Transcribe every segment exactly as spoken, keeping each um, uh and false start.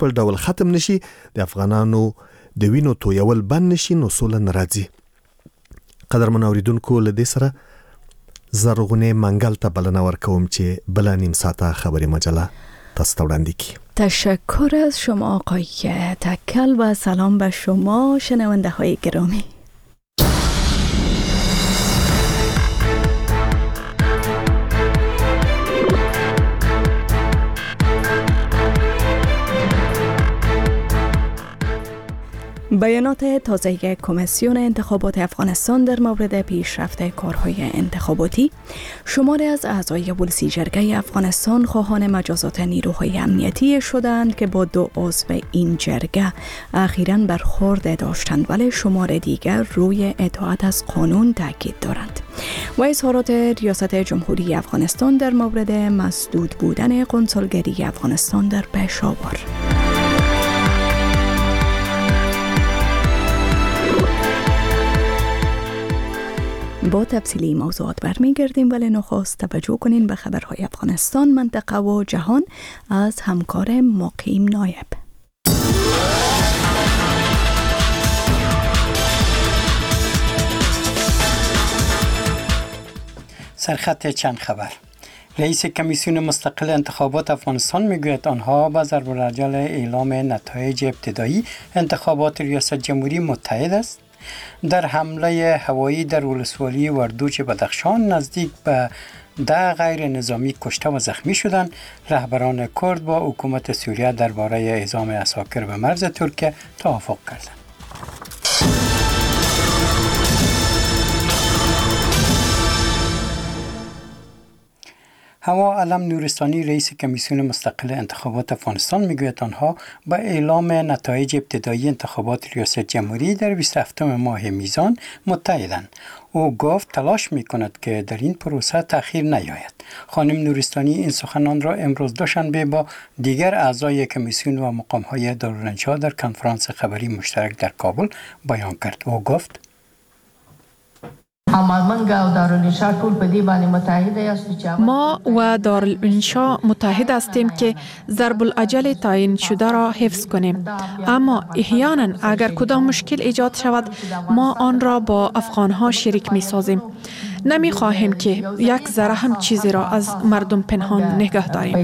بشپړ ډول ختم نشي، د افغانانو د وینو تویول بند نشي، نو سوله نه راځي. قدرمن اوریدونکو، له دې سره زرغونې منګل ته بلنه ورکوم چې بله نیم ساعته خبری مجله تاسو ته وړاندې کړي. تشکر از شما آقای تکل و سلام به شما شنونده های گرامی. بیانات تازه کمیسیون انتخابات افغانستان در مورد پیشرفت کارهای انتخاباتی، شماری از اعضای ولسی جرگه افغانستان خواهان مجازات نیروهای امنیتی شدند که با دو عضو این جرگه اخیراً برخورد داشتند، ولی شمار دیگر روی اطاعت از قانون تاکید دارند. و اظهارات ریاست جمهوری افغانستان در مورد مسدود بودن قنصلگری افغانستان در پشاور. با تفصیلی موضوعات برمیگردیم، ولی نخست توجه کنین به خبرهای افغانستان، منطقه و جهان از همکار مقیم نایب. سرخط چند خبر. رئیس کمیسیون مستقل انتخابات افغانستان میگوید آنها با ضرب العجل اعلام نتایج ابتدایی انتخابات ریاست جمهوری متحد است. در حمله هوایی در ولسوالی وردوج بدخشان نزدیک به ده غیر نظامی کشته و زخمی شدند. رهبران کرد با حکومت سوریه درباره اعزام عساکر به مرز ترکیه توافق کردند. هوا علم نورستانی رئیس کمیسیون مستقل انتخابات افغانستان میگوید آنها با اعلام نتایج ابتدایی انتخابات ریاست جمهوری در بیست و هفتم ماه میزان متحدند. او گفت تلاش میکند که در این پروسه تأخیر نیاید. خانم نورستانی این سخنان را امروز دوشنبه با دیگر اعضای کمیسیون و مقام‌های دارالانشا در کنفرانس خبری مشترک در کابل بیان کرد. او گفت ما و دارالانشا متحد هستیم که ضرب العجل تعیین شده را حفظ کنیم، اما احیانا اگر کدام مشکل ایجاد شود ما آن را با افغانها شریک می سازیم. نمی خواهیم که یک ذره هم چیزی را از مردم پنهان نگه داریم.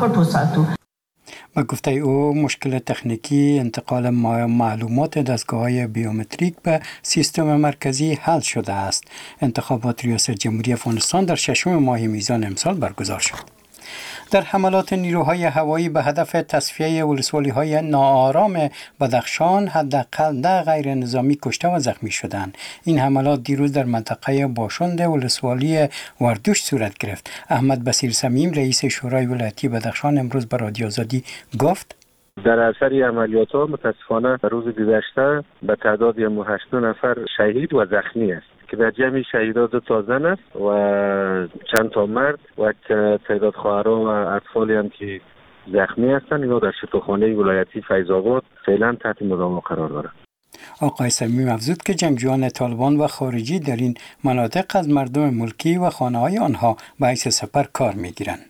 با گفته او مشکل تکنیکی انتقال معلومات دستگاه‌های بیومتریک به سیستم مرکزی حل شده است. انتخابات ریاست جمهوری افغانستان در ششم ماه میزان امسال برگزار شد. در حملات نیروهای هوایی به هدف تصفیه ولسوالی‌های ناآرام بدخشان حداقل ده غیر نظامی کشته و زخمی شدند. این حملات دیروز در منطقه باشند ولسوالی وردوش صورت گرفت. احمد بصیر صمیم رئیس شورای ولایتی بدخشان امروز به رادیو آزادی گفت در اثر عملیات ها متاسفانه روز گذشته به تعداد هشت نفر شهید و زخمی است که در جمع شهیدان دو تا زن است و چند تا مرد و تعداد خواهران و اطفالی هم که زخمی هستند. اینا در شفاخانه ولایتی فیض آباد فعلا تحت مداوم قرار دارند. آقای صمیم افزود که جنگجویان طالبان و خارجی در این مناطق از مردم ملکی و خانه‌های آنها به حیث سپر کار می‌گیرند.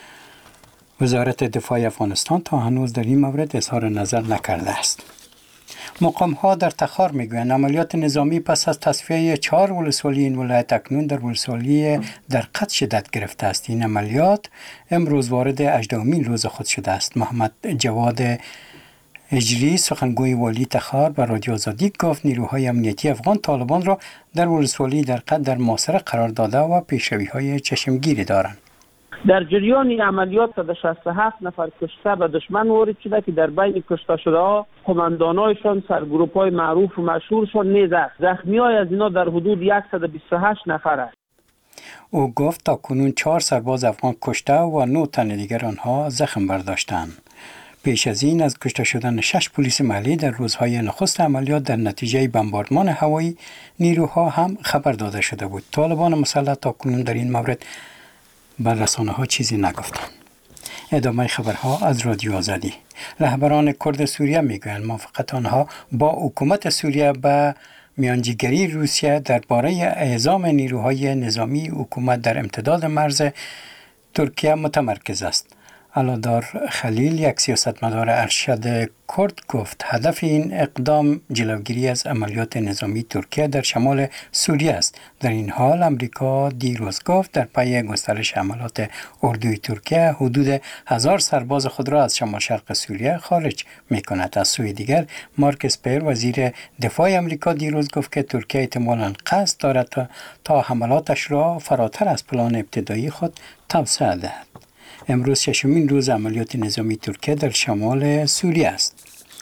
وزارت دفاع افغانستان تا هنوز در این مورد اظهار نظر نکرده است. مقام‌ها در تخار میگویند عملیات نظامی پس از تصفیه چهار ولسوالی این ولایت اکنون در ولسوالی در قد شدت گرفته است. این عملیات امروز وارد هجدهمین روز خود شده است. محمد جواد اجری سخنگوی والی تخار به رادیو آزادی گفت نیروهای امنیتی افغان طالبان را در ولسوالی در قد در محاصره قرار داده و پیشروی‌های چشمگیری دارند. در جریان عملیات تا شصت و هفت نفر کشته به دشمن وارد شده که در بین کشته شده ها قماندانایشان سرگروپ های معروف و مشهورشان نیز است. زخمی های از اینا در حدود صد و بیست و هشت نفر است. او گفت تا کنون چهار سرباز افغان کشته و نه تن دیگر آنها زخم برداشتند. پیش از این از کشته شدن شش پلیس محلی در روزهای نخست عملیات در نتیجه بمباردمان هوایی نیروها هم خبر داده شده بود. طالبان مسلح تا کنون در این مورد بر رسانه ها چیزی نگفتند. ادامه خبرها از رادیو آزادی. رهبران کرد سوریه میگویند موافقت آنها با حکومت سوریه به میانجیگری روسیه درباره اعزام نیروهای نظامی حکومت در امتداد مرز ترکیه متمرکز است. علادار خلیل، یک سیاستمدار ارشد کرد، گفت هدف این اقدام جلوگیری از عملیات نظامی ترکیه در شمال سوریه است. در این حال امریکا دیروز گفت در پی گسترش حملات اردوی ترکیه حدود هزار سرباز خود را از شمال شرق سوریه خارج می کند. از سوی دیگر مارک اسپر وزیر دفاع امریکا دیروز گفت که ترکیه احتمالاً قصد دارد تا, تا حملاتش را فراتر از پلان ابتدایی خود توسعه دهد. امروز ششمین روز عملیات نظامی ترکیه در شمال سوریه است.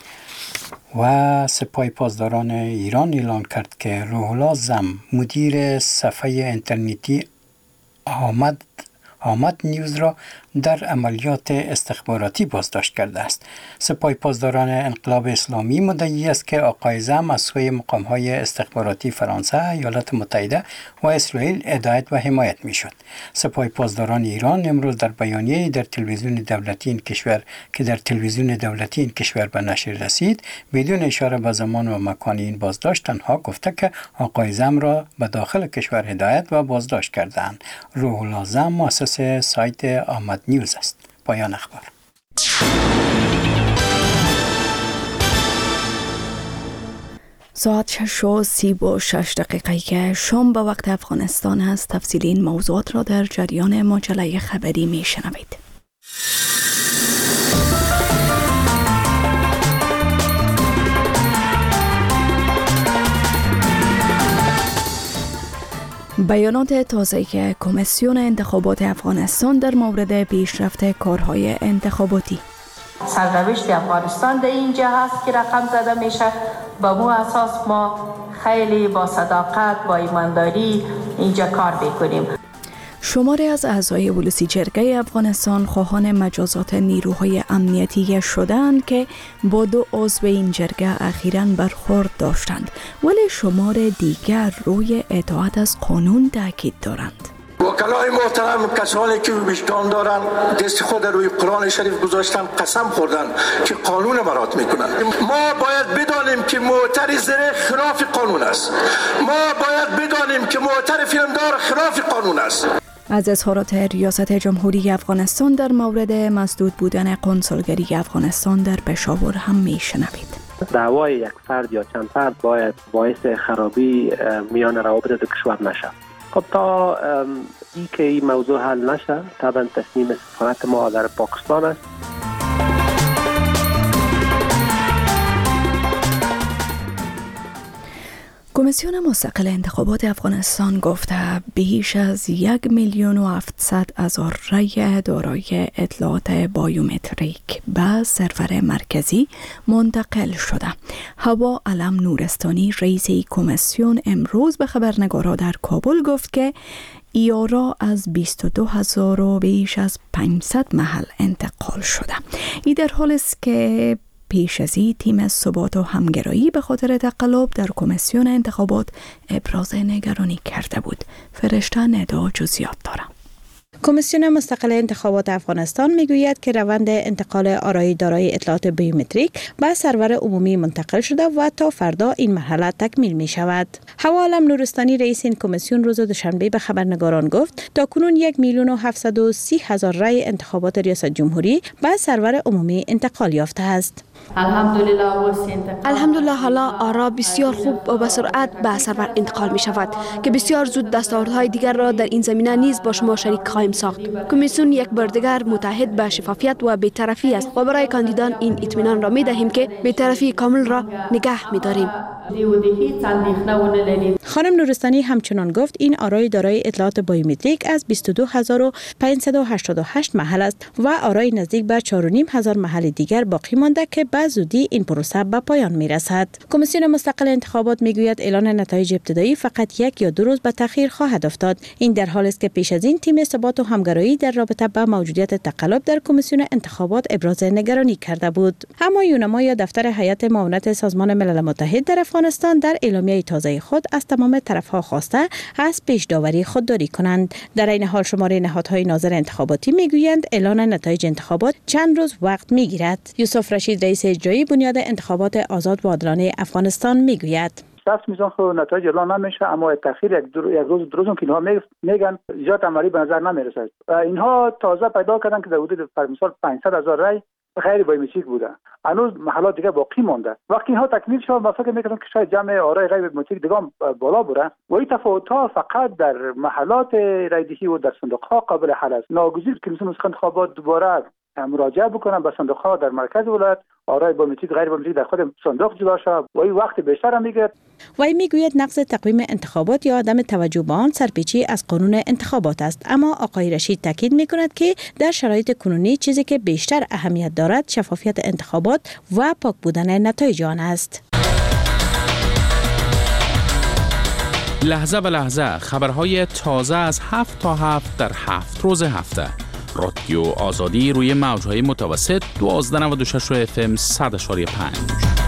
و سپاه پاسداران ایران اعلان کرد که روح الله زم، مدیر صفحه اینترنتی آمد آمد نیوز را در عملیات استخباراتی بازداشت کرده است. سپاه پاسداران انقلاب اسلامی مدعی است که آقای زم از سوی مقام‌های استخباراتی فرانسه، ایالات متحده و اسرائیل هدایت و حمایت می‌شد. سپاه پاسداران ایران امروز در بیانیه‌ای در تلویزیون دولتی این کشور که در تلویزیون دولتی این کشور به نشر رسید، بدون اشاره به زمان و مکان این بازداشت، تنها گفته که آقای زم را به داخل کشور هدایت و بازداشت کردند. روح الله زم مؤسس سایت آمد نیوز است. پایان اخبار. ساعت شش و سی و شش دقیقه که شام به وقت افغانستان است. تفصیل این موضوعات را در جریان مجله خبری می شنوید. بیانات تازه کمیسیون انتخابات افغانستان در مورد پیشرفت کارهای انتخاباتی. سرنوشت افغانستان در اینجا هست که رقم زده میشه. با مو اساس ما خیلی با صداقت، با ایمانداری اینجا کار بکنیم. شماری از اعضای ولسی جرگه افغانستان خواهان مجازات نیروهای امنیتی شدند که با دو عضو این جرگه اخیراً برخورد داشتند، ولی شمار دیگر روی اطاعت از قانون تاکید دارند. وکلای محترم، کسانی که وجدان دارن دست خود روی قرآن شریف گذاشتن، قسم خوردن که قانون مراد میکنن. ما باید بدانیم که معترض زره خلاف قانون است. ما باید بدانیم که معترض فیلمدار خلاف قانون است. از اظهارات ریاست جمهوری افغانستان در مورد مسدود بودن قنصلگری افغانستان در پشاور هم میشنوید. دعوای یک فرد یا چند فرد باید باعث خرابی میان روابط دو کشور نشه. خب تا ای که این موضوع حل نشه، طبعا تصمیم سفارت ما در پاکستان است. کمیسیون مستقل انتخابات افغانستان گفته بیش از یک میلیون و هفتصد هزار رای دارای اطلاعات بایومتریک به سرور مرکزی منتقل شده. هوا علم نورستانی رئیس کمیسیون امروز به خبرنگاران در کابل گفت که ایارا از بیست و دو هزار و بیش از پانصد محل انتقال شده. این در حالی است که پیش از این تیم ثبات و همگرایی به خاطر تقلب در کمیسیون انتخابات ابراز نگرانی کرده بود. فرشته ندا جزئیات دارد. کمیسیون مستقل انتخابات افغانستان میگوید که روند انتقال آرای دارای اطلاعات بیومتریک به سرور عمومی منتقل شده و تا فردا این مرحله تکمیل می شود. هوا علم نورستانی رئیس این کمیسیون روز دوشنبه به خبرنگاران گفت تا کنون یک میلیون و هفتصد و سی هزار رای انتخابات ریاست جمهوری به سرور عمومی انتقال یافته است. الحمدلله حالا آرا بسیار خوب و به سرعت به سرور انتقال می شود که بسیار زود دستاوردهای دیگر را در این زمینه نیز با شما شریک خواهیم ساخت. کمیسیون یک بار دیگر متحد به شفافیت و بی‌طرفی است و برای کاندیدان این اطمینان را می دهیم که بی‌طرفی کامل را نگه می داریم. خانم نورستانی همچنان گفت این آرای دارای اطلاعات بایومتریک از بیست و دو هزار و پانصد و هشتاد و هشت محل است و آرای نزدیک به چهار و نیم هزار محل دیگر باقی مانده که به زودی این پروسه به پایان می رسد. کمیسیون مستقل انتخابات می گوید اعلان نتایج ابتدایی فقط یک یا دو روز به تأخیر خواهد افتاد. این در حالی است که پیش از این تیم ثبات و همگرایی در رابطه با موجودیت تقلب در کمیسیون انتخابات ابراز نگرانی کرده بود. اما یونما یا دفتر هیئت معاونت سازمان ملل متحد در افغانستان در اعلامیه تازه خود از تمام طرفها خواسته از پیش داوری خودداری کنند. در این حال شماره نهادهای ناظر انتخاباتی میگویند اعلان نتایج انتخابات چند روز وقت میگیرد. یوسف رشید رئیس اجرایی بنیاد انتخابات آزاد و عادلانه افغانستان میگوید ثبت میزان خو نتایج اعلام نمیشه، اما تاخیر یک دو یک روز دو روز که اینها میگن ایجاد عملی به نظر نمیرسه. اینها تازه پیدا کردن که در حدود مثال پانصد هزار رای غیر بایومتریک بوده. هنوز محلات دیگه باقی مونده. وقتی اینها تکمیل شد ما فکر میکنم که شاید جمع آرای غیر بایومتریک دیگه بالا بره و این تفاوت‌ها فقط در محلات رایدهی و در صندوق‌ها قابل حل است. ناگزیر که مثلا انتخابات دوباره مراجعه بکنن به صندوق‌ها در مرکز ولایت، آرای بایومتریک غیر بایومتریک در خود صندوق جدا شود و این وقت بیشتر میگیره. وی میگوید نقض تقویم انتخابات یا عدم توجه به آن سرپیچی از قانون انتخابات است، اما آقای رشید تاکید میکند که در شرایط کنونی چیزی که بیشتر اهمیت دارد شفافیت انتخابات و پاک بودن نتایج آن است. لحظه به لحظه خبرهای تازه از هفت تا هفت در هفت روز هفته. رادیو آزادی روی موجهای متوسط دوازده نود و شش اف ام صد و پنج.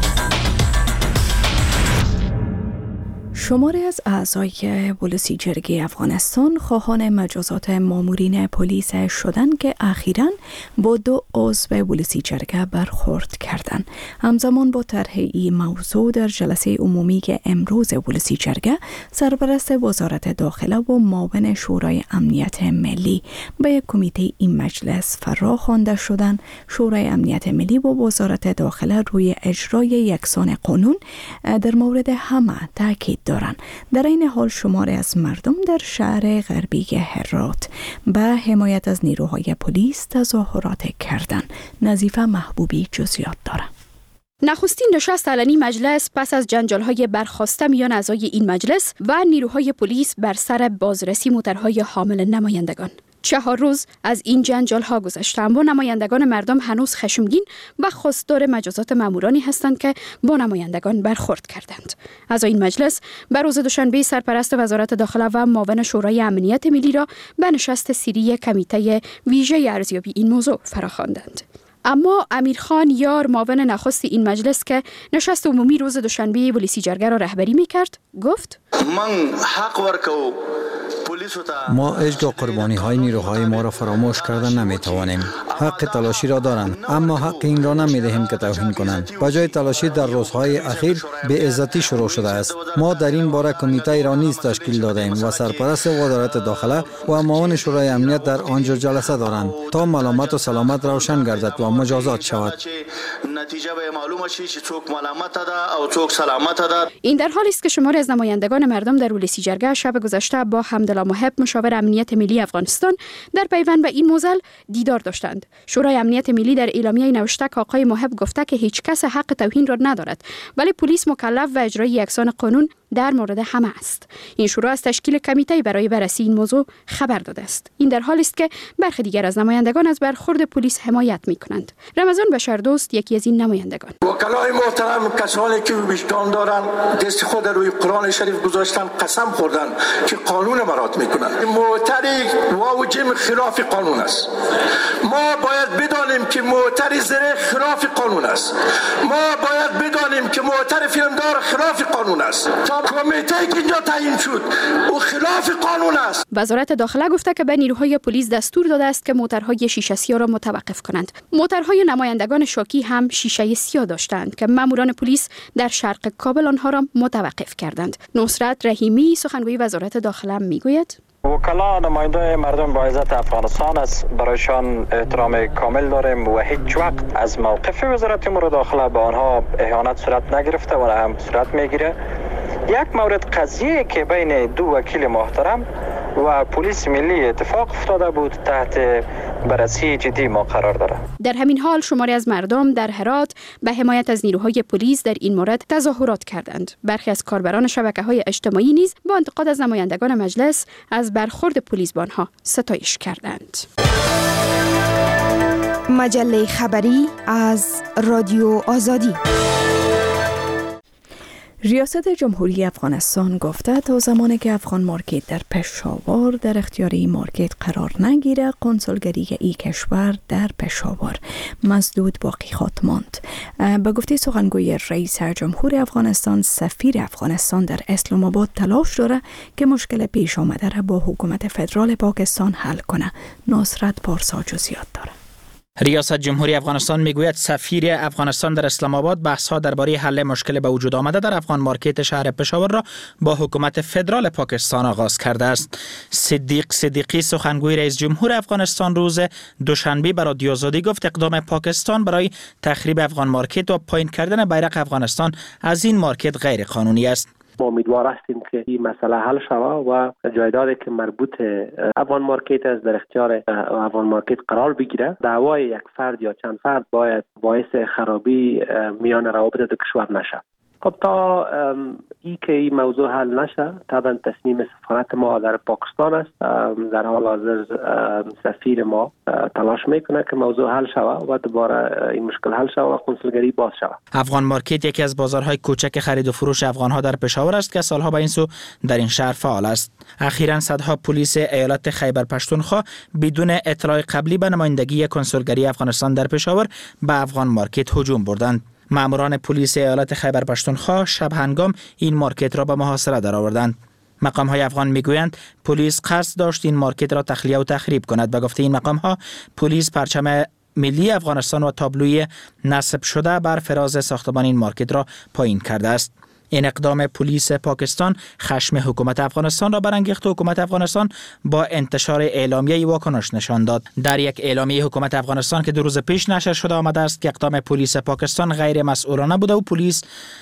شماری از اعضای ولسی جرگه افغانستان خواهان مجازات مامورین پلیس شدند که اخیراً با دو عضو ولسی جرگه برخورد کردند. همزمان با طرح این موضوع در جلسه عمومی که امروز ولسی جرگه سرپرست وزارت داخله و معاون شورای امنیت ملی به یک کمیته این مجلس فرا خوانده شدند، شورای امنیت ملی و وزارت داخله روی اجرای یکسان قانون در مورد همه تاکید دارند. در این حال شماری از مردم در شهر غربی هرات به حمایت از نیروهای پلیس تظاهرات کردند. نظیفه محبوبی جزئیات دارد. نخستین نشست علنی مجلس پس از جنجال‌های برخاسته میان اعضای این مجلس و نیروهای پلیس بر سر بازرسی موترهای حامل نمایندگان. چهار روز از این جنجال ها گذشته، اما نمایندگان مردم هنوز خشمگین و خواستار مجازات مامورانی هستند که با نمایندگان برخورد کردند. از این مجلس بر روز دوشنبه سرپرست وزارت داخله و معاون شورای امنیت ملی را به نشست سری کمیته ویژه ارزیابی این موضوع فراخواندند. اما امیرخان یار معاون نخست این مجلس که نشست عمومی روز دوشنبه ولسی جرگه را رهبری می‌کرد گفت: من حق ورکو ما اجگاه قربانی های نیروهای ما را فراموش کردن نمی توانیم. حق تلاشی را دارند، اما حق این را نمی دهیم که توهین کنند. بجای تلاشی در روزهای اخیر به عزتی شروع شده است. ما در این باره کمیته را نیز تشکیل دادیم و سرپرست وزارت داخله و معاون شورای امنیت در آنجا جلسه دارند تا ملامت و سلامت روشن گردد و مجازات شود. نتیجه به معلوم شود که چوک ملامت ده او چوک سلامت ده. این در حالی است که شماری از نمایندگان مردم در ولسی جرگه شب گذشته با حمدالله محب مشاور امنیت ملی افغانستان در پیوند به این موزل دیدار داشتند. شورای امنیت ملی در اعلامیه نوشته که آقای محب گفته که هیچ کس حق توهین را ندارد، ولی پلیس مکلف و اجرای یکسان قانون در مورد همه است. این شورا از تشکیل کمیته برای بررسی این موضوع خبر داده است. این در حالی است که برخی دیگر از نمایندگان از برخورد پلیس حمایت می‌کنند. رمضان بشردوست یکی از این نمایندگان: وکلای محترم، کسانی که وجدان دارند دست خود روی قرآن شریف گذاشتن، قسم خوردن که قانون مراد میکنند. معتری و جم خلاف قانون است. ما باید بدانیم که معتری زره خلاف قانون است. ما باید بدانیم که معتری فیلمدار خلاف قانون است. کمیته که اینجا تعیین شد او خلاف قانون است. وزارت داخله گفته که به نیروهای پلیس دستور داده است که موترهای شیشه سیاه را متوقف کنند. موترهای نمایندگان شاکی هم شیشه سیاه داشتند که ماموران پلیس در شرق کابل آنها را متوقف کردند. نصرت رحیمی سخنگوی وزارت داخله میگوید: وکلا نماینده مردم با عزت افغانستان است، برایشان احترام کامل داریم و هیچ وقت از موقف وزارت امور داخله به آنها اهانت صورت نگرفته و هم صورت میگیره. یک مورد قضیه که بین دو وکیل محترم و پلیس ملی اتفاق افتاده بود تحت بررسی جدی ما قرار داره. در همین حال شماری از مردم در هرات به حمایت از نیروهای پلیس در این مورد تظاهرات کردند. برخی از کاربران شبکه‌های اجتماعی نیز با انتقاد از نمایندگان مجلس از برخورد پلیس با آنها ستایش کردند. مجله خبری از رادیو آزادی. ریاست جمهوری افغانستان گفته تا زمانی که افغان مارکت در پشاور در اختیار این مارکت قرار نگیره، کنسولگری این کشور در پشاور مسدود باقی خواهد ماند. به گفته سخنگوی رئیس جمهور افغانستان، سفیر افغانستان در اسلام آباد تلاش داره که مشکل پیش آمده را با حکومت فدرال پاکستان حل کنه. نصرت پارسا جزئیات داره. ریاست جمهوری افغانستان میگوید سفیر افغانستان در اسلام آباد بحث‌ها درباره حل مشکل به وجود آمده در افغان مارکت شهر پشاور را با حکومت فدرال پاکستان آغاز کرده است. صدیق صدیقی سخنگوی رئیس جمهور افغانستان روز دوشنبه به رادیو آزادی گفت اقدام پاکستان برای تخریب افغان مارکت و پایین کردن بیرق افغانستان از این مارکت غیر قانونی است. ما امیدوار هستیم که این مسئله حل شود و جایدادی که مربوط افغان مارکت است در اختیار افغان مارکت قرار بگیره. دعوای یک فرد یا چند فرد باید باعث خرابی میان روابط دو کشور نشه. خب تا ای که این موضوع حل نشه طبعا تصمیم سفارت ما در پاکستان است. در حال حاضر سفیر ما تلاش میکنه که موضوع حل شود و دوباره این مشکل حل شود و کنسولگری باز شود. افغان مارکت یکی از بازارهای کوچک خرید و فروش افغانها در پشاور است که سالها به این سو در این شهر فعال است. اخیراً صدها پلیس ایالت خیبر پشتونخوا بدون اطلاع قبلی به نمایندگی کنسولگری افغانستان در پشاور به افغان مارکت هجوم بردند. ماموران پلیس ایالت خیبر پشتونخوا شب هنگام این مارکت را به محاصره درآوردند. مقام‌های افغان میگویند پلیس قصد داشت این مارکت را تخلیه و تخریب کند. به گفته این مقام‌ها پلیس پرچم ملی افغانستان و تابلوی نصب شده بر فراز ساختمان این مارکت را پایین کرده است. این اقدام پلیس پاکستان خشم حکومت افغانستان را برانگیخت و حکومت افغانستان با انتشار اعلامیه واکنش نشان داد. در یک اعلامیه حکومت افغانستان که دو روز پیش نشر شده آمده است که اقدام پلیس پاکستان غیر مسئولانه بوده و پلیس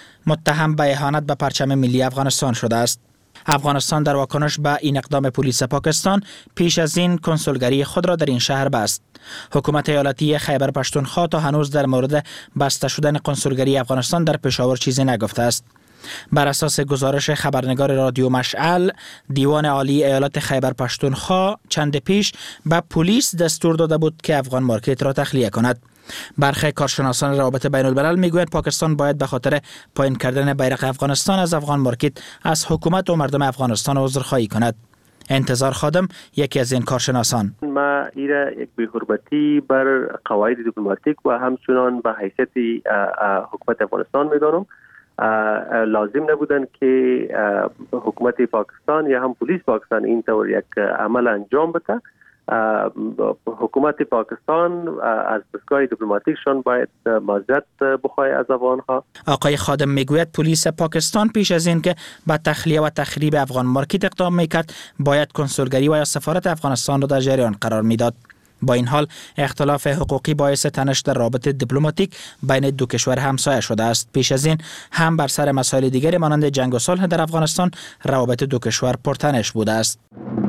متهم به اهانت به پرچم ملی افغانستان شده است. افغانستان در واکنش به این اقدام پلیس پاکستان پیش از این کنسولگری خود را در این شهر بست. حکومت ایالتی خیبر پشتونخوا تا هنوز در مورد بسته شدن کنسولگری افغانستان در پشاور چیزی نگفته است. بر اساس گزارش خبرنگار رادیو مشعل، دیوان عالی ایالت خیبر پشتونخوا چند پیش به پلیس دستور داده بود که افغان مارکت را تخلیه کند. برخی کارشناسان روابط بین الملل میگویند پاکستان باید به خاطر پایین کردن بیرق افغانستان از افغان مارکت از حکومت و مردم افغانستان عذرخواهی کند. انتظار خادم یکی از این کارشناسان: ما ایره یک بی‌حرمتی بر قواعد دیپلماتیک و همچنان به حیثیت حکومت افغانستان میدانم. لازم نبودن که حکومت پاکستان یا هم پلیس پاکستان این طور یک عمل انجام بده. حکومت پاکستان از دستگاه دیپلماتیکشان باید معذرت بخواهد از افغانها. آقای خادم میگوید پلیس پاکستان پیش از این که به تخلیه و تخریب افغان مارکت اقدام میکرد باید کنسولگری و یا سفارت افغانستان را در جریان قرار میداد. با این حال اختلاف حقوقی باعث تنش در رابطه دیپلماتیک بین دو کشور همسایه شده است. پیش از این هم بر سر مسائل دیگری مانند جنگ و صلح در افغانستان روابط دو کشور پرتنش بوده است.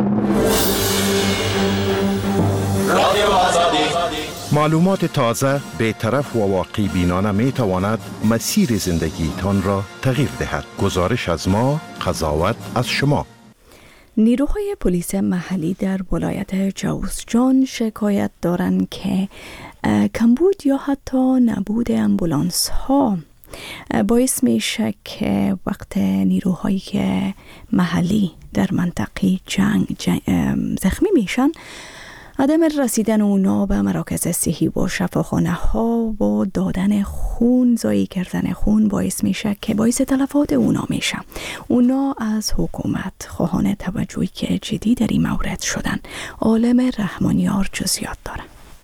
معلومات تازه، بی‌طرف و واقعی بینانه می تواند مسیر زندگی تان را تغییر دهد. گزارش از ما، قضاوت از شما. نیروهای پلیس محلی در ولایت جوزجان شکایت دارند که کمبود یا حتی نبود امبولانس ها باعث میشه که وقت نیروهایی که محلی در منطقه جنگ, جنگ زخمی میشن عدم رسیدن اونا به مراکز صحی و شفاخانه ها و دادن خون، ضایع کردن خون باعث میشه که باعث تلفات اونا میشه. اونا از حکومت خواهان توجهی که جدی در این مورد شدن. عالم رحمانیار جزئیات داره.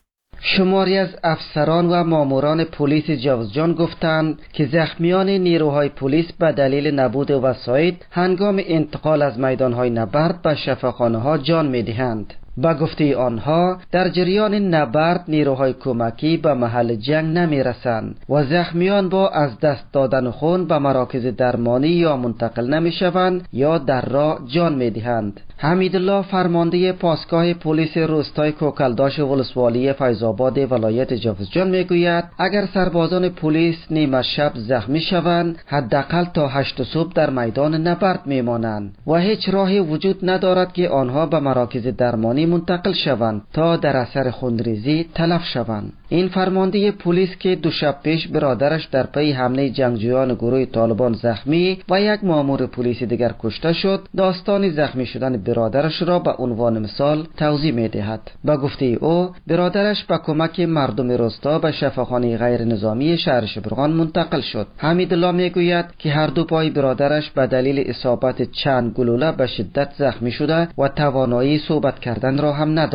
شماری از افسران و ماموران پلیس جوزجان گفتند که زخمیان نیروهای پلیس به دلیل نبود وسایل هنگام انتقال از میدانهای نبرد به شفاخانه ها جان میدهند. با گفته آنها در جریان نبرد نیروهای کمکی به محل جنگ نمی رسند و زخمیان با از دست دادن خون به مراکز درمانی یا منتقل نمی شوند یا در راه جان می دهند. حمیدالله فرمانده پاسگاه پلیس روستای کوکلداش ولسوالی فیض‌آباد ولایت جوزجان می گوید اگر سربازان پلیس نیمه شب زخمی شوند حداقل تا هشت صبح در میدان نبرد می مانند و هیچ راهی وجود ندارد که آنها به مراکز درمانی منتقل شوند تا در اثر خونریزی تلف شوند. این فرمانده پلیس که دو شب پیش برادرش در پی حمله جنگجویان گروه طالبان زخمی و یک مامور پلیس دیگر کشته شد، داستان زخمی شدن برادرش را به عنوان مثال توضیح می دهد. با گفته او برادرش با کمک مردم روستا به شفاخانه غیر نظامی شهر شبرغان منتقل شد. حمیدالله می گوید که هر دو پای برادرش به دلیل اصابت چند گلوله به شدت زخمی شده و توانایی صحبت کردن را هم ندارد.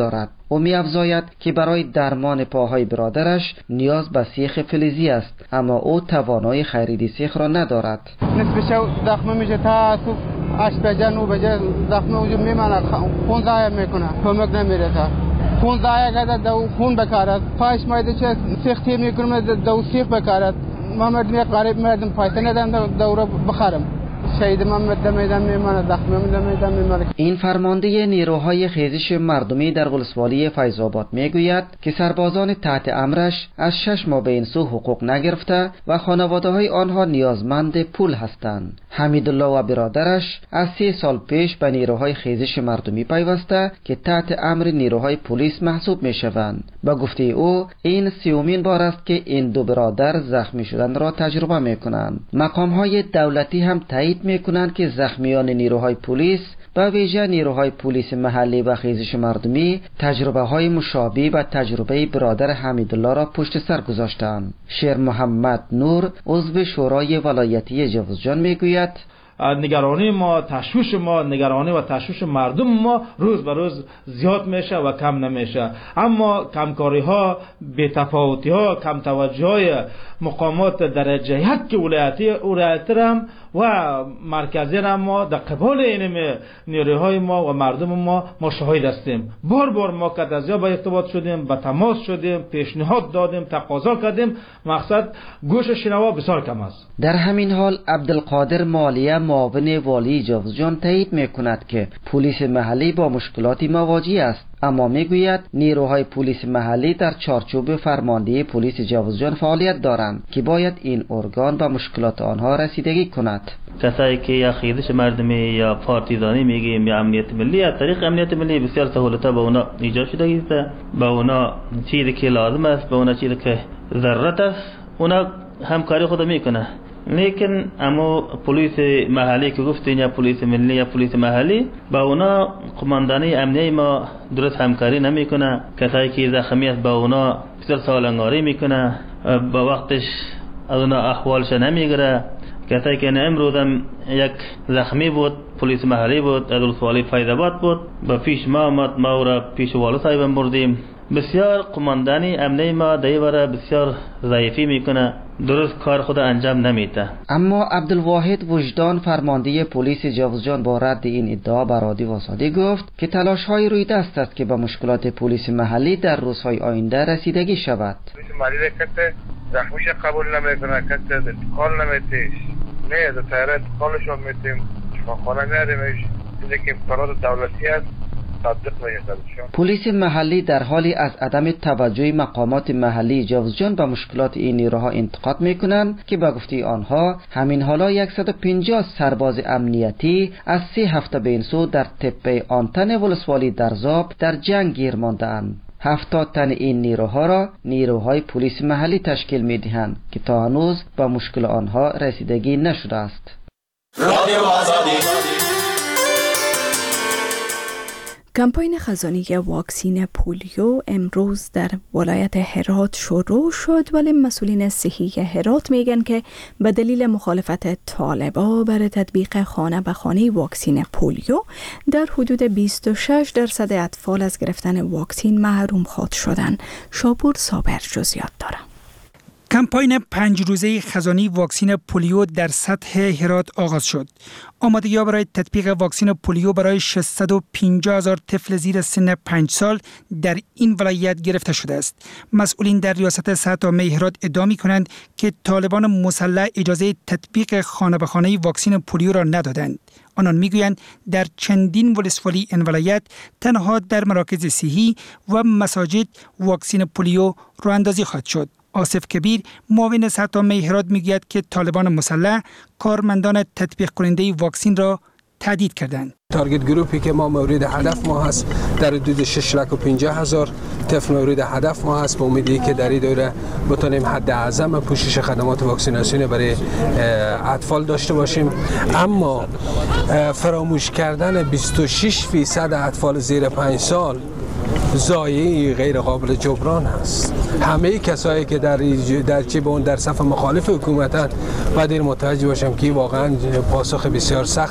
او می‌افزاید که برای درمان پاهای برادرش نیاز به سیخ فلزی است، اما او توانایی خرید سیخ را ندارد. نصفش زخم میشه تا صبح اش بجن و بجن زخم وجود میمانه، خون ضایع میکنه، کمک نمیرسه. خون ضایع کرده دو خون بکارد، پایش مایده چه سیختی میکنم دو سیخ بکارد. ما مردم یک غریب مردم پایسته ندارم دورا بخرم. شهید من میدم میمانه، زخم میدم میمانه. این فرمانده نیروهای خیزش مردمی در ولسوالی فیض آباد میگوید که سربازان تحت امرش از شش ماه به این سو حقوق نگرفته و خانواده های آنها نیازمند پول هستند. حمیدالله و برادرش از سه سال پیش به نیروهای خیزش مردمی پیوسته که تحت امر نیروهای پلیس محسوب می شوند. با گفته او این سیومین بار است که این دو برادر زخمی شدن را تجربه می کنند. مقام های دولتی هم تایید می کنند که زخمیان نیروهای پلیس و ویژه نیروهای پلیس محلی و خیزش مردمی تجربه های مشابه و تجربه برادر حمیدالله را پشت سر گذاشتند. شیر محمد نور عضو شورای ولایتی جوزجان میگوید نگرانی ما، تشویش ما، نگرانی و تشویش مردم ما روز به روز زیاد میشه و کم نمیشه. اما کمکاری ها، بی‌تفاوتی ها، کم توجه های مقامات درجه یک ولایتی ولایتی هم و مرکزی هم ما در قبال این نیروهای ما و مردم ما ما شاهد هستیم. بار بار ما که از با ارتباط شدیم، به تماس شدیم، پیشنهاد دادیم، تقاضا کردیم، مقصد گوش شنوا بسیار کم است. در همین حال عبدالقادر مالیه معاون والی جوزجان تایید میکند که پلیس محلی با مشکلاتی مواجه است، اما میگوید نیروهای پلیس محلی در چارچوب فرماندهی پلیس جوزجان فعالیت دارند که باید این ارگان به مشکلات آنها رسیدگی کند. کسایی که یا خیزش مردمی یا پارتیزانی میگیم یا امنیت ملی، از طریق امنیت ملی بسیار سهولت‌ها به اونا ایجاد شده است. به اونا چیزی که لازم است، به اونا چیزی که ضرورت است، اونا همکاری خود میکنه. لیکن اما پلیس محلی که گفتین یا پلیس ملی یا پلیس محلی با اونا قماندانی امنیه ما درست همکاری نمیکنه. کسایی که زخمی است با اونا بسیار سوالنگاری میکنه، با وقتش از اونا احوالش نمیگیره. کسایی که امروز هم یک زخمی بود، پلیس محلی بود، از ولسوالی فیض آباد بود، با پیش ما آمد، ما او را پیش والا صاحب بردیم. بسیار قماندانی امنیه ما دیواره بسیار ضعیفی میکنه، درست کار خود انجام نمیده. اما عبدالواحد وجدان فرمانده پلیس جوزجان با رد این ادعا بر رادیو آزادی گفت که تلاش های روی دست است که به مشکلات پلیس محلی در روزهای آینده رسیدگی شود. پلیس محلی کسی زخمیش قبول نمیکنه، کسی انتقال نمیتیش، نه در طیاره انتقالش رو میتیم شفاخانه ندیمش، چیزی که امکانات دولتی است. پلیس محلی در حالی از عدم توجه مقامات محلی جوزجان به مشکلات این نیروها انتقاد میکنند که به گفته آنها همین حالا صد و پنجاه سرباز امنیتی از سه هفته به این سو در تپه آنتن ولسوالی درزاب در جنگ گیر مانده‌اند. هفتاد تن این نیروها را نیروهای پلیس محلی تشکیل میدهند که تا هنوز به مشکل آنها رسیدگی نشده است. رادیو آزادی. کمپاین خزانی واکسین پولیو امروز در ولایت هرات شروع شد، ولی مسئولین صحی هرات میگن که به دلیل مخالفت طالبا برای تطبیق خانه به خانه واکسین پولیو در حدود بیست و شش درصد اطفال از گرفتن واکسین محروم خواهد شدن. شاپور صابر جزئیات داره. کمپاین پنج روزه خزانی واکسین پولیو در سطح هرات آغاز شد. آمادگی‌ها برای تطبیق واکسین پولیو برای ششصد و پنجاه هزار طفل زیر سن پنج سال در این ولایت گرفته شده است. مسئولین در ریاست صحت عامه هرات ادعا می‌کنند که طالبان مسلح اجازه تطبیق خانه به خانه واکسین پولیو را ندادند. آنان میگویند در چندین ولسوالی این ولایت تنها در مراکز صحی و مساجد واکسین پولیو راه اندازی خواهد شد. آصف کبیر معاون صحت عامه هرات میگوید که طالبان مسلح کارمندان تطبیق کننده واکسین را تهدید کردند. تارگت گروپی که ما مورد هدف ما هست در حدود شش لک و پنجاه هزار طفل مورد هدف ما هست. با امیدی که در این دوره بتونیم حد اعظم پوشش خدمات واکسیناسیون برای اطفال داشته باشیم. اما فراموش کردن بیست و شش درصد اطفال زیر پنج سال ضایعی غیر قابل جبران است. همه کسایی که در در چه به اون در صف مخالف حکومتن باید این متوجه باشم که واقعا پاسخ بسیار سخت است.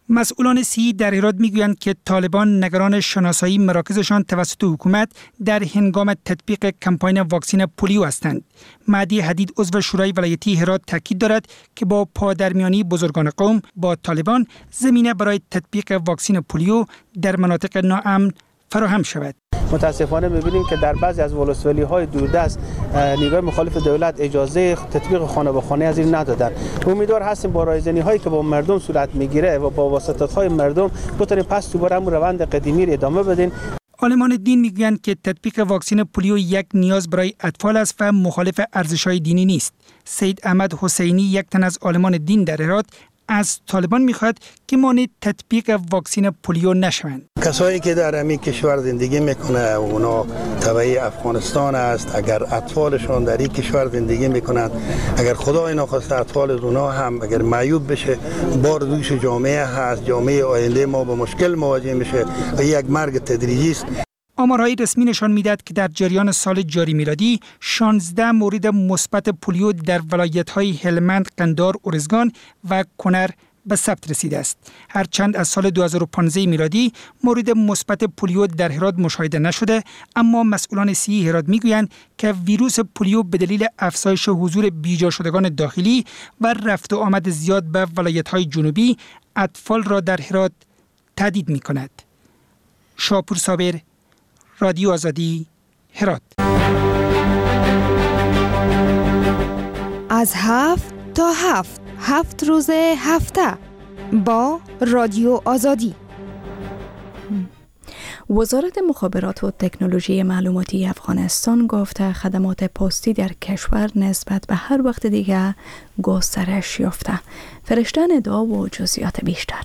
مسئولان سی در هرات میگویند که طالبان نگران شناسایی مراکزشان توسط حکومت در هنگام تطبیق کمپاین واکسن پولیو هستند. مهدی حدید عضو شورای ولایتی هرات تاکید دارد که با پادرمیانی بزرگان قوم با طالبان زمینه برای تطبیق واکسن پولیو در مناطق ناامن فراهم شود. متاسفانه می‌بینیم که در بعضی از ولسوالی‌های دوردست نیروهای مخالف دولت اجازه تطبیق خانه به خانه از این ندادن. امیدوار هستیم با رایزنی‌هایی که با مردم صورت می‌گیره و با واسطه‌های مردم بتونیم پس دوباره هم روند قدیمی را ادامه بدیم. عالمان دین میگویند که تطبیق واکسن پولیو یک نیاز برای اطفال است و مخالف ارزش‌های دینی نیست. سید احمد حسینی، یک تن از عالمان دین در هرات، از طالبان میخواد که مانع تطبیق واکسن پولیو نشوند. کسایی که در همین کشور زندگی میکنه و اونا تبعی افغانستان است، اگر اطفالشون در این کشور زندگی میکنند، اگر خدای ناخواسته اطفال اونا هم اگر معیوب بشه، بار دوش جامعه هست، جامعه آینده ما با مشکل مواجه میشه و یک مرگ تدریجی است. آمارهای رسمی نشان میدهد که در جریان سال جاری میلادی شانزده مورد مثبت پولیو در ولایت‌های هلمند، قندار، ارزگان و کنر به ثبت رسیده است. هرچند از سال دو هزار و پانزده میلادی مورد مثبت پولیو در هرات مشاهده نشده، اما مسئولان صحی هرات میگویند که ویروس پولیو به دلیل افزایش حضور بیجا شدگان داخلی و رفت و آمد زیاد به ولایت‌های جنوبی اطفال را در هرات تهدید می‌کند. شاپور صابر، رادیو آزادی، هرات. از هفت تا هفت هفت روز هفته با رادیو آزادی. وزارت مخابرات و تکنولوژی معلوماتی افغانستان گفته خدمات پستی در کشور نسبت به هر وقت دیگر گسترش یافته. فرشته ندا و جزئیات بیشتر.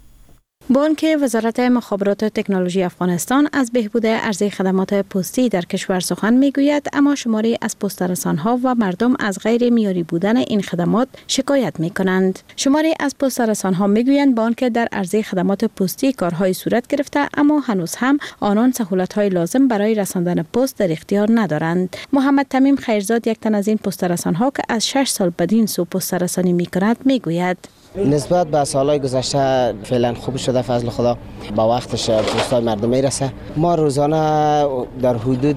با آنکه وزارت مخابرات و تکنولوژی افغانستان از بهبود عرضه خدمات پستی در کشور سخن میگوید، اما شماری از پست‌رسان‌ها و مردم از غیر معیاری بودن این خدمات شکایت میکنند. شماری از پست‌رسان‌ها میگویند با آنکه در عرضه خدمات پستی کارهای صورت گرفته، اما هنوز هم آنان سهولت‌های لازم برای رساندن پست در اختیار ندارند. محمد تمیم خیرزاد، یک تن از این پست‌رسان‌ها که از شش سال بدین سو پست‌رسانی میکند، میگوید نسبت به سالهای گذشته فعلا خوب شده، فضل خدا با وقتش پستای مردم میرسه. ما روزانه در حدود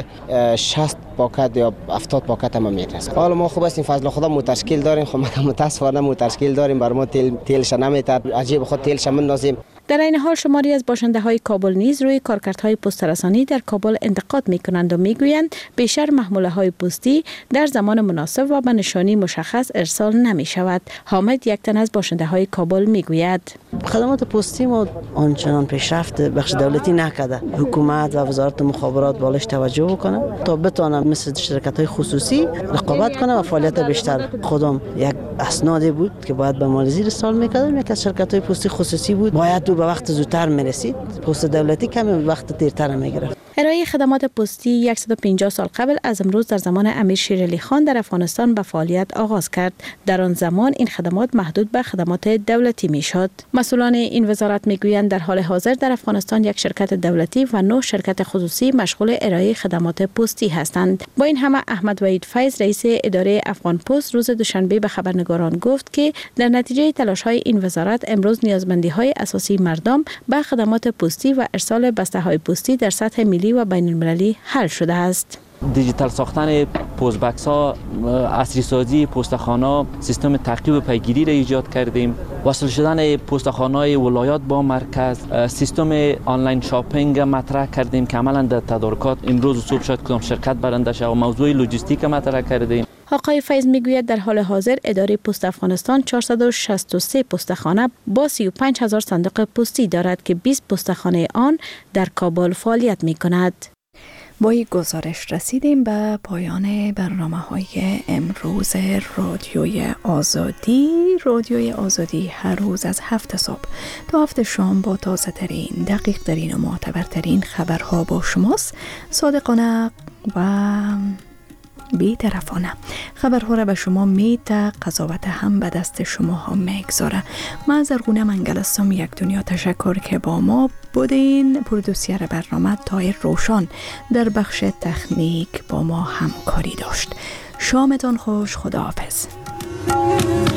شصت پاکت یا هفتاد پاکت هم میرسه. حالا ما خوب است، فضل خدا متشکل داریم، خب متاسفانه متشکل داریم، بر ما تیل تیلش نمیتاد، عجیب خود تیلش مندازیم. در این حال شماری از باشنده های کابل نیز روی کارکردهای پست‌رسانی در کابل انتقاد میکنند و میگویند بیشتر محموله های پستی در زمان مناسب و به نشانی مشخص ارسال نمی شود. حامد، یک تن از باشنده های کابل، میگوید خدمات پستی ما آنچنان پیشرفت بخش دولتی نکرده. حکومت و وزارت مخابرات بالش توجه بکنه تا بتونه مثل شرکت های خصوصی رقابت کنه و فعالیت بیشتر. خودم یک اسنادی بود که باید به مالزی ارسال میکردم، یک از شرکت های پستی خصوصی بود، باید تو به وقت زودتر میرسید، پست دولتی کمی وقت دیرتر میگرفت. ارائه خدمات پستی صد و پنجاه سال قبل از امروز در زمان امیر شیر علی خان در افغانستان به فعالیت آغاز کرد. در آن زمان این خدمات محدود به خدمات دولتی میشد. مسئولان این وزارت میگویند در حال حاضر در افغانستان یک شرکت دولتی و نه شرکت خصوصی مشغول ارائه خدمات پستی هستند. با این همه احمد وحید فیض، رئیس اداره افغان پست، روز دوشنبه به خبرنگاران گفت که در نتیجه تلاش‌های این وزارت امروز نیازمندی‌های اساسی مردم به خدمات پستی و ارسال بسته‌های پستی در سطح ملی و بین المللی حل شده است. دیجیتال ساختن پست بکس ها، عصری سازی پستخانه، سیستم تعقیب و پیگیری را ایجاد کردیم، وصل شدن پستخانه‌های ولایات با مرکز، سیستم آنلاین شاپینگ مطرح کردیم که عملاً در تدارکات امروز صبح شد کدام شرکت برنده شد و موضوع لوجستیک مطرح کردیم. آقای فیض میگوید در حال حاضر اداره پست افغانستان چهارصد و شصت و سه پستخانه با سی و پنج هزار صندوق پستی دارد که بیست پستخانه آن در کابل فعالیت می کند. با این گزارش رسیدیم به پایان برنامه‌های امروز رادیوی آزادی. رادیوی آزادی هر روز از هفت صبح تا هفت شام با تازه ترین، دقیق ترین و معتبرترین خبرها با شماست. صادقانه و بی‌طرفانه خبرها را به شما میده، قضاوت هم به دست شما ها میگذاره. من زرگونه منگل هستم. یک دنیا تشکر که با ما بودین. پرودوسر برنامه طاهر روشن در بخش تکنیک با ما همکاری داشت. شامتان خوش. خداحافظ.